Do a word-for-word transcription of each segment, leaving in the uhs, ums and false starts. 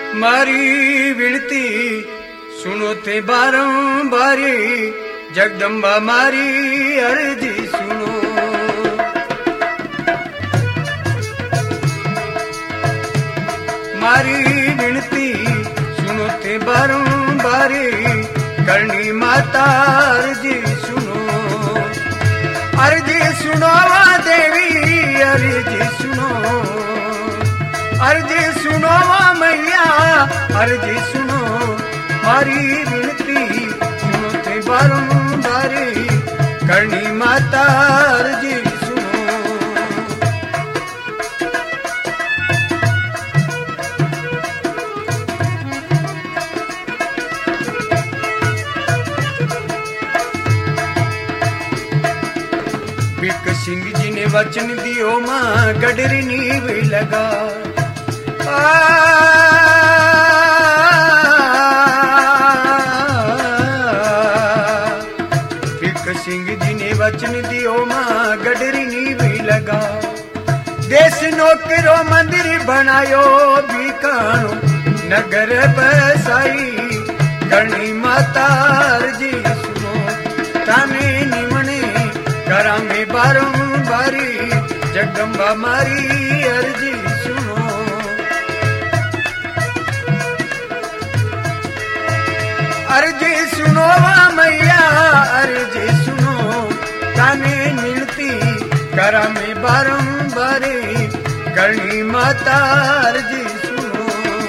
मारी विनती सुनो ते बारंबारी, जगदम्बा मारी अर्जी सुनो। मारी विनती सुनो ते बारंबारी, करनी माता अर्जी सुनो। अर्जी सुनो वा देवी अर्जी सुनो, अर्जी सुनो वा मैया अर्जी सुनो। मारी विनती सुनो ते बारंबारी, करनी माता अर्जी सुनो। बिक सिंह जी ने वचन दियो मां गडरी नीव लगा। बिक सिंह जी ने वचन दियो मां गडरी नीव लगा। देश नौकरो मंदिर बनायो बीकानो, नगर बसाई करनी माता अर्जी सुनो। ताने निमणे करा में बारंबारी, जगदम्बा मारी अर्जी सुनो। अर्जी सुनो वा मैया अर्जी सुनो, ताने मिलती करा में बारंबारी, करनी माता अर्जी सुनो।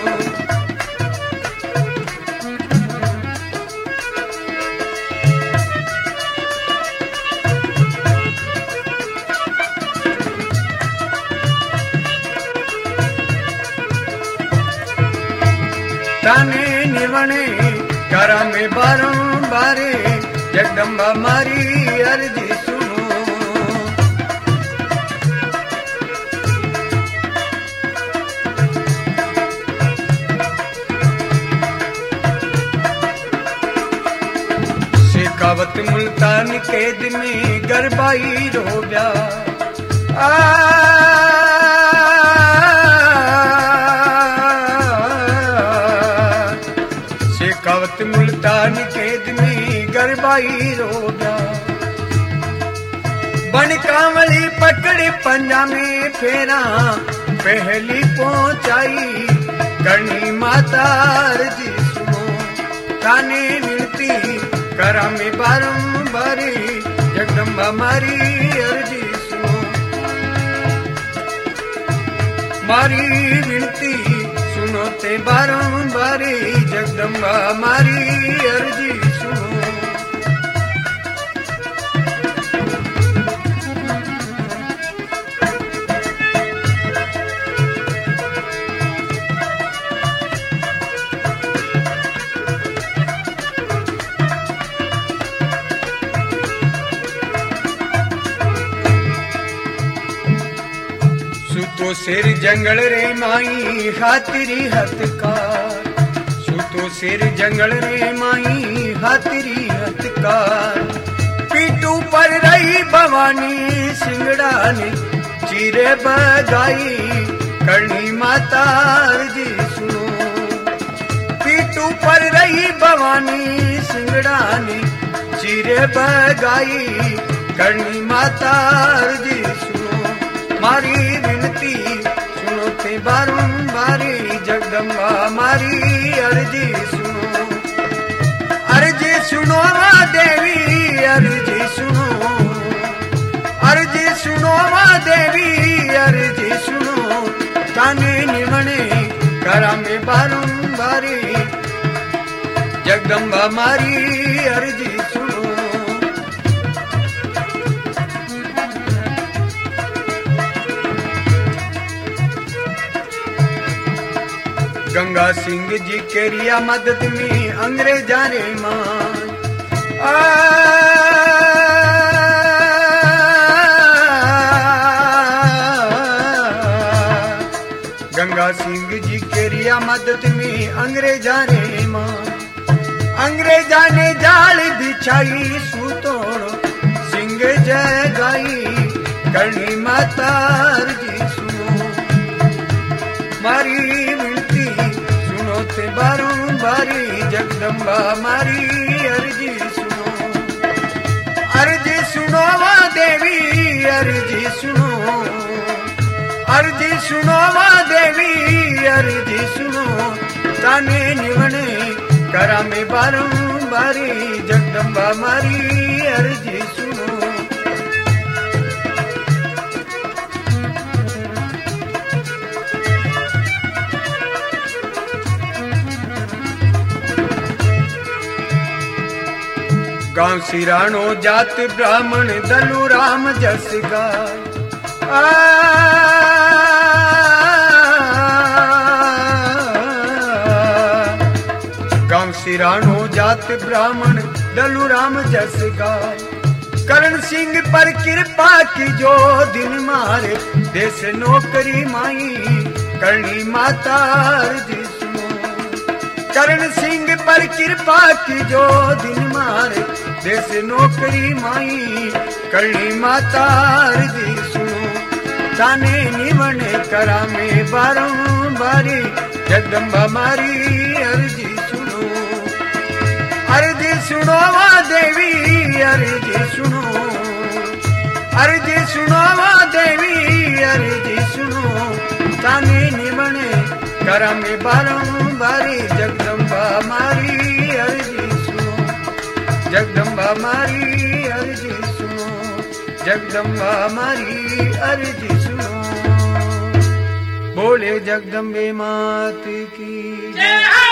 ताने निवणे करा में बारंबारी, जगदम्बा मारी अर्जी सुनो। शेखावत मुल्तान कैद में गरबाई रोब्या। शेखावत मुल्तान कैद में गरबाई रोब्या। बन कांवली पकड़ी पंजा में फेरा, पहली पहुंचाई करनी माता अर्जी सुनो। ताने मिलती करा में बारंबारी, जगदम्बा मारी अर्जी सुनो। मारी विनती सुनो ते बारंबारी, जगदम्बा मारी अर्जी सुनो। सुतो सिर जंगल रे माई हाथरी हथकार। सुतो सिर जंगल रे माई हाथरी हथकार। पीटू पर रही भवानी सिंगड़ा ने चीरे बगाई, करनी माता अर्जी सुनो। पीटू पर रही भवानी सिंगड़ा ने चीरे बगाई, करनी माता अर्जी सुनो। मारी विनती सुनो ते बारंबारी, जगदम्बा मारी अर्जी सुनो। अर्जी सुनो वा देवी अर्जी सुनो, अर्जी सुनो वा देवी अर्जी सुनो। ताने निमणे करा में बारंबारी, जगदम्बा मारी अर्जी सुनो। गंगा सिंह जी के रिया मदद में अंग्रेजा रे मान। गंगा सिंह जी के रिया मदद में अंग्रेजा रे मान। अंग्रेजा ने जाल बिछाई सूतोड़ो, सिंह जय गाई करनी माता अर्जी सुनो। मारी विनती सुनो थे बारंबारी जगदम्बा मारी अर्जी सुनो, अर्जी सुनो वा देवी अर्जी सुनो, अर्जी सुनो वा देवी अर्जी सुनो, ताने निवने करा में बारंबारी जगदम्बा मारी अर्जी सुनो। गांव सिराणो जात ब्राह्मण दलु राम जस गाय, गांव सिराणो जात ब्राह्मण दलु राम जस गाय, करण सिंह पर कृपा की जो दिन मारे, देश नौकरी माई करनी माता अर्जी सुनो, करण सिंह पर कृपा की जो दिन मारे, देश नौकरी माई करनी माता अर्जी सुनो, ताने निवने करा में बारंबारी जगदम्बा मारी अर्जी सुनो, अर्जी सुनो वा देवी अर्जी सुनो, अर्जी सुनो वा देवी अर्जी सुनो, ताने निवने करा में बारंबारी जगदम्बा मारी अर्जी सुनो, जगदम्बा मारी अर्जी सुनो, जगदम्बा मारी अर्जी सुनो। बोले जगदम्बे मात की जय।